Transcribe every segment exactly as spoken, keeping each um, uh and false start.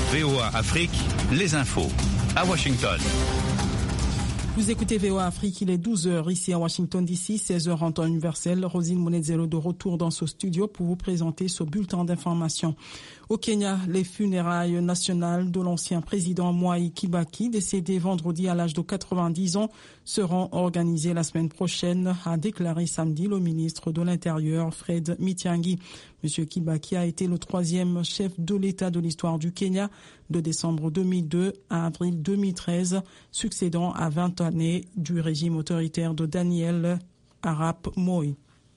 V O A Afrique, les infos à Washington. Vous écoutez V O A Afrique, il est douze heures ici à Washington D C, seize heures en temps universel. Rosine Monedzero de retour dans ce studio pour vous présenter ce bulletin d'information. Au Kenya, les funérailles nationales de l'ancien président Mwai Kibaki, décédé vendredi à l'âge de quatre-vingt-dix ans, seront organisées la semaine prochaine, a déclaré samedi le ministre de l'Intérieur, Fred Matiang'i. Monsieur Kibaki a été le troisième chef de l'État de l'histoire du Kenya de décembre deux mille deux à avril deux mille treize, succédant à vingt années du régime autoritaire de Daniel Arap Moi.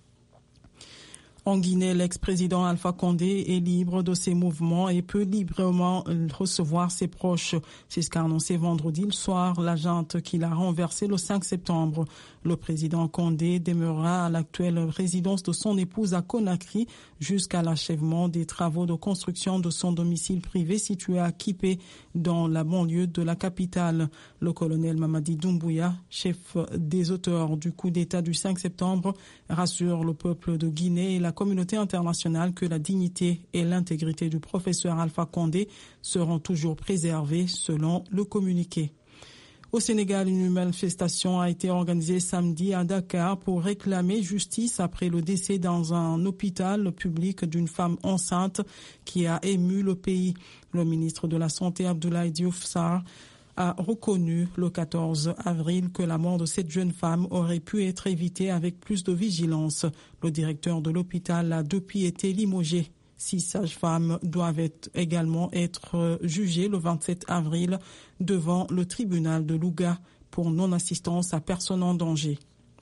En Guinée, l'ex-président Alpha Condé est libre de ses mouvements et peut librement recevoir ses proches. C'est ce qu'a annoncé vendredi le soir la junte qu'il a renversée le cinq septembre. Le président Condé demeurera à l'actuelle résidence de son épouse à Conakry jusqu'à l'achèvement des travaux de construction de son domicile privé situé à Kipé, dans la banlieue de la capitale. Le colonel Mamadi Doumbouya, chef des auteurs du coup d'État du cinq septembre, rassure le peuple de Guinée et la communauté internationale que la dignité et l'intégrité du professeur Alpha Condé seront toujours préservées, selon le communiqué. Au Sénégal, une manifestation a été organisée samedi à Dakar pour réclamer justice après le décès dans un hôpital public d'une femme enceinte qui a ému le pays. Le ministre de la Santé, Abdoulaye Diouf Sarr, a reconnu le quatorze avril que la mort de cette jeune femme aurait pu être évitée avec plus de vigilance. Le directeur de l'hôpital a depuis été limogé. Six sages-femmes doivent être également être jugées le vingt-sept avril devant le tribunal de Louga pour non-assistance à personne en danger.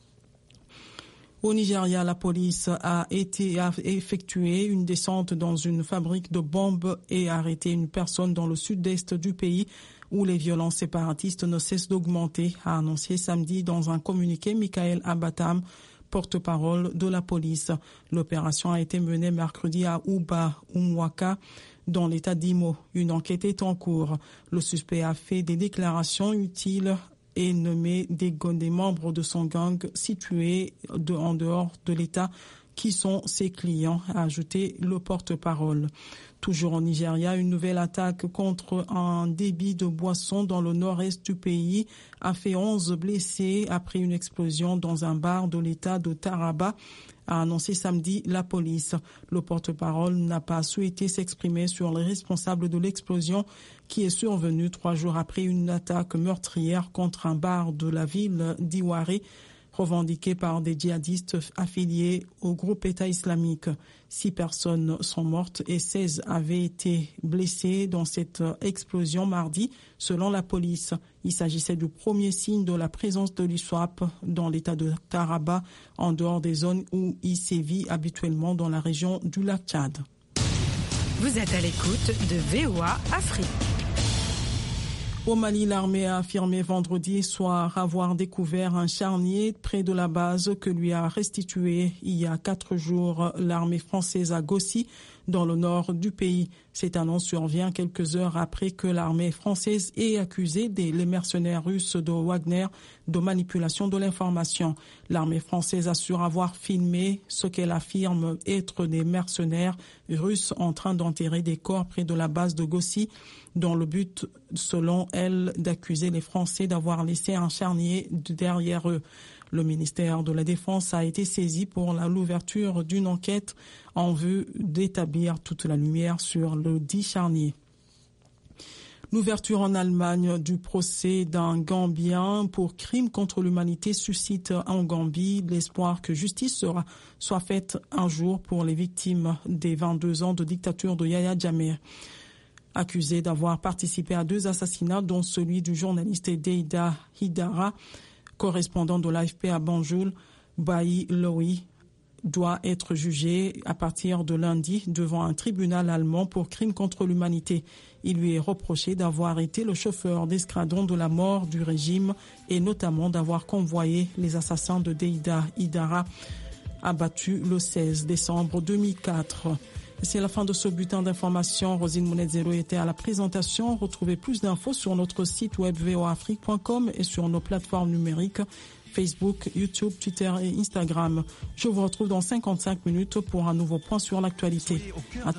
Au Nigeria, la police a été a effectué une descente dans une fabrique de bombes et arrêté une personne dans le sud-est du pays où les violences séparatistes ne cessent d'augmenter, a annoncé samedi dans un communiqué Michael Abatam, porte-parole de la police. L'opération a été menée mercredi à Uba Umwaka, dans l'état d'Imo. Une enquête est en cours. Le suspect a fait des déclarations utiles et nommé des, des membres de son gang situés de, en dehors de l'État qui sont ses clients, a ajouté le porte-parole. Toujours au Nigeria, une nouvelle attaque contre un débit de boissons dans le nord-est du pays a fait onze blessés après une explosion dans un bar de l'État de Taraba, a annoncé samedi la police. Le porte-parole n'a pas souhaité s'exprimer sur les responsables de l'explosion qui est survenue trois jours après une attaque meurtrière contre un bar de la ville d'Iwari, revendiqué par des djihadistes affiliés au groupe État islamique. Six personnes sont mortes et seize avaient été blessées dans cette explosion mardi, selon la police. Il s'agissait du premier signe de la présence de l'I S W A P dans l'état de Taraba, en dehors des zones où il sévit habituellement dans la région du lac Tchad. Vous êtes à l'écoute de V O A Afrique. Au Mali, l'armée a affirmé vendredi soir avoir découvert un charnier près de la base que lui a restitué il y a quatre jours l'armée française à Gossi, dans le nord du pays. Cette annonce survient quelques heures après que l'armée française ait accusé des, les mercenaires russes de Wagner de manipulation de l'information. L'armée française assure avoir filmé ce qu'elle affirme être des mercenaires russes en train d'enterrer des corps près de la base de Gossi, dans le but, selon elle, d'accuser les Français d'avoir laissé un charnier derrière eux. Le ministère de la Défense a été saisi pour l'ouverture d'une enquête en vue d'établir toute la lumière sur le dit charnier. L'ouverture en Allemagne du procès d'un Gambien pour crime contre l'humanité suscite en Gambie l'espoir que justice sera, soit faite un jour pour les victimes des vingt-deux ans de dictature de Yahya Jammeh. Accusé d'avoir participé à deux assassinats, dont celui du journaliste Deida Hidara, correspondant de l'A F P à Banjul, Bayi Loui doit être jugé à partir de lundi devant un tribunal allemand pour crime contre l'humanité. Il lui est reproché d'avoir été le chauffeur d'escadron de la mort du régime et notamment d'avoir convoyé les assassins de Deida Hidara, abattus le seize décembre deux mille quatre. C'est la fin de ce bulletin d'information. Rosine Monedzero était à la présentation. Retrouvez plus d'infos sur notre site web v o a afrique point com et sur nos plateformes numériques Facebook, YouTube, Twitter et Instagram. Je vous retrouve dans cinquante-cinq minutes pour un nouveau point sur l'actualité.